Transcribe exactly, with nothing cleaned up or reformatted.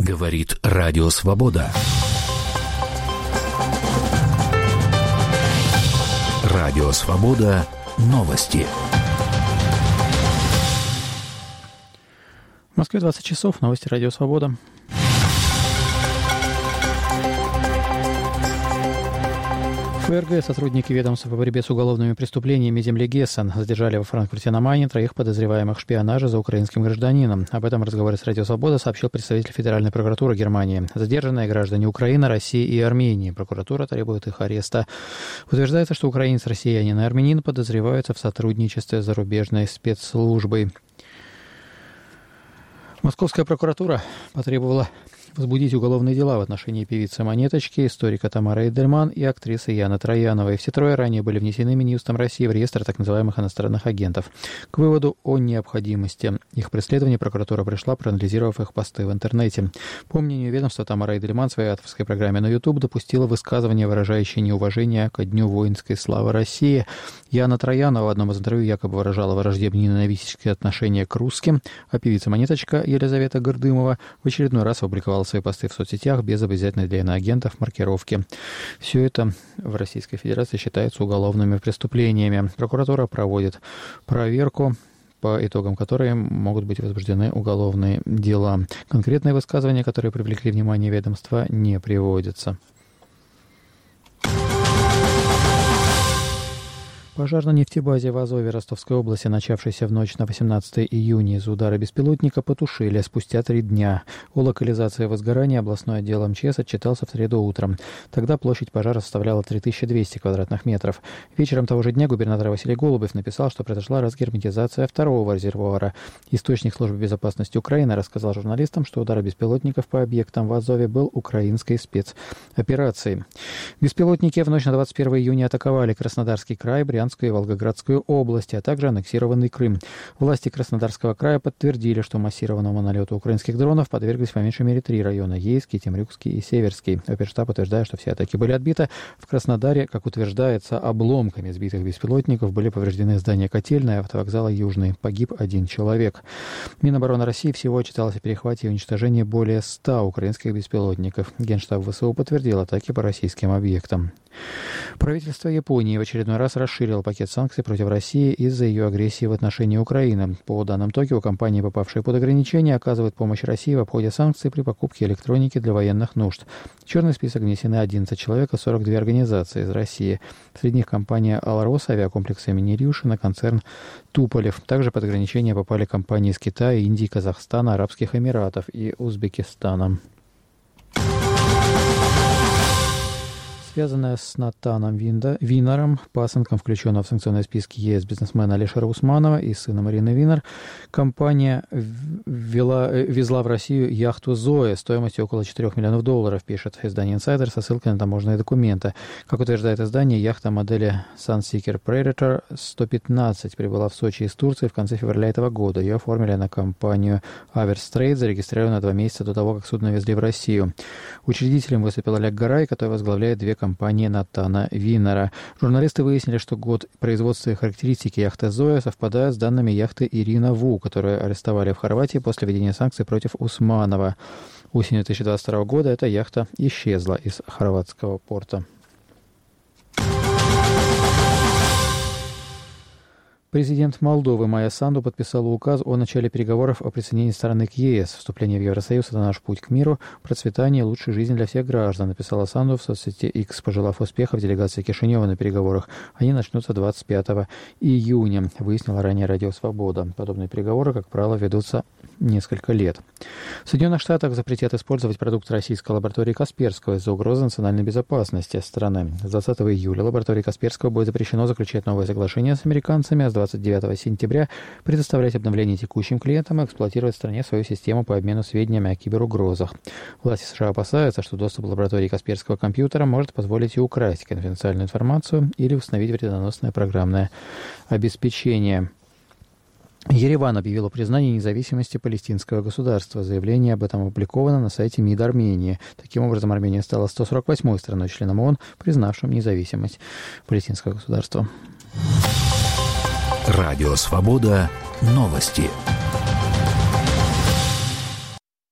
Говорит Радио Свобода. Радио Свобода. Новости. В Москве двадцать часов. Новости Радио Свобода. ФРГ сотрудники ведомства по борьбе с уголовными преступлениями земли Гессен задержали во Франкфурте на Майне троих подозреваемых в шпионаже за украинским гражданином. Об этом в разговоре с Радио Свобода сообщил представитель Федеральной прокуратуры Германии. Задержанные граждане Украины, России и Армении. Прокуратура требует их ареста. Утверждается, что украинец, россиянин и армянин подозреваются в сотрудничестве с зарубежной спецслужбой. Московская прокуратура потребовала возбудить уголовные дела в отношении певицы Монеточки, историка Тамары Эдельман и актрисы Яны Трояновой. Все трое ранее были внесены Минюстом России в реестр так называемых иностранных агентов. К выводу о необходимости их преследования прокуратура пришла, проанализировав их посты в интернете. По мнению ведомства, Тамара Эдельман в своей авторской программе на YouTube допустила высказывание, выражающее неуважение ко Дню воинской славы России. Яна Троянова в одном из интервью якобы выражала враждебные ненавистнические отношения к русским, а певица Монеточка Елизавета Гордымова в очередной раз опубликовала свои посты в соцсетях без обязательной для иноагентов маркировки. Все это в Российской Федерации считается уголовными преступлениями. Прокуратура проводит проверку, по итогам которой могут быть возбуждены уголовные дела. Конкретные высказывания, которые привлекли внимание ведомства, не приводятся. Пожар на нефтебазе в Азове Ростовской области, начавшийся в ночь на восемнадцатое июня из-за удара беспилотника, потушили спустя три дня. О локализации возгорания областной отдел МЧС отчитался в среду утром. Тогда площадь пожара составляла три тысячи двести квадратных метров. Вечером того же дня губернатор Василий Голубев написал, что произошла разгерметизация второго резервуара. Источник службы безопасности Украины рассказал журналистам, что удар беспилотников по объектам в Азове был украинской спецоперацией. Беспилотники в ночь на двадцать первое июня атаковали Краснодарский край, Брянскую и Волгоградскую области, а также аннексированный Крым. Власти Краснодарского края подтвердили, что массированному налету украинских дронов подверглись по меньшей мере три района: Ейский, Темрюкский и Северский. Оперштаб утверждает, что все атаки были отбиты. В Краснодаре, как утверждается, обломками сбитых беспилотников были повреждены здания котельной автовокзала Южный. Погиб один человек. Минобороны России всего отчиталось о перехвате и уничтожении более ста украинских беспилотников. Генштаб ВСУ подтвердил атаки по российским объектам. Правительство Японии в очередной раз расширило пакет санкций против России из-за ее агрессии в отношении Украины. По данным Токио, компании, попавшие под ограничения, оказывают помощь России в обходе санкций при покупке электроники для военных нужд. В черный список внесены одиннадцать человек и сорок две организации из России. Среди них компания «Алрос», авиакомплекс имени Илюшина, концерн «Туполев». Также под ограничения попали компании из Китая, Индии, Казахстана, Арабских Эмиратов и Узбекистана. Связанная с Натаном Винером, пасынком, включенного в санкционные списки ЕС бизнесмена Алишера Усманова и сына Марины Винер, компания ввела, везла в Россию яхту «Зоя» стоимостью около четырех миллионов долларов, пишет издание «Инсайдер» со ссылкой на таможенные документы. Как утверждает издание, яхта модели Sunseeker Predator сто пятнадцать прибыла в Сочи из Турции в конце февраля этого года. Ее оформили на компанию Averс Trade, зарегистрированную два месяца до того, как судно везли в Россию. Учредителем выступил Олег Гарай, который возглавляет две компании. компании Натана Винера. Журналисты выяснили, что год производства и характеристики яхты «Зоя» совпадают с данными яхты «Ирина Ву», которую арестовали в Хорватии после введения санкций против Усманова. Осенью две тысячи двадцать второго года эта яхта исчезла из хорватского порта. Президент Молдовы Майя Санду подписала указ о начале переговоров о присоединении страны к ЕС. Вступление в Евросоюз – это наш путь к миру, процветанию и лучшей жизни для всех граждан, написала Санду в соцсети X, пожелав успехов делегации Кишинева на переговорах. Они начнутся двадцать пятого июня, выяснила ранее Радио Свобода. Подобные переговоры, как правило, ведутся несколько лет. В Соединенных Штатах запретят использовать продукты российской лаборатории Касперского из-за угрозы национальной безопасности страны. С двадцатого июля лаборатории Касперского будет запрещено заключать новое соглашение с американцами, а с двадцать девятого сентября предоставлять обновления текущим клиентам и эксплуатировать в стране свою систему по обмену сведениями о киберугрозах. Власти США опасаются, что доступ к лаборатории Касперского компьютера может позволить и украсть конфиденциальную информацию или установить вредоносное программное обеспечение. Ереван объявил о признании независимости палестинского государства. Заявление об этом опубликовано на сайте МИД Армении. Таким образом, Армения стала сто сорок восьмой страной-членом ООН, признавшим независимость палестинского государства. Радио Свобода. Новости.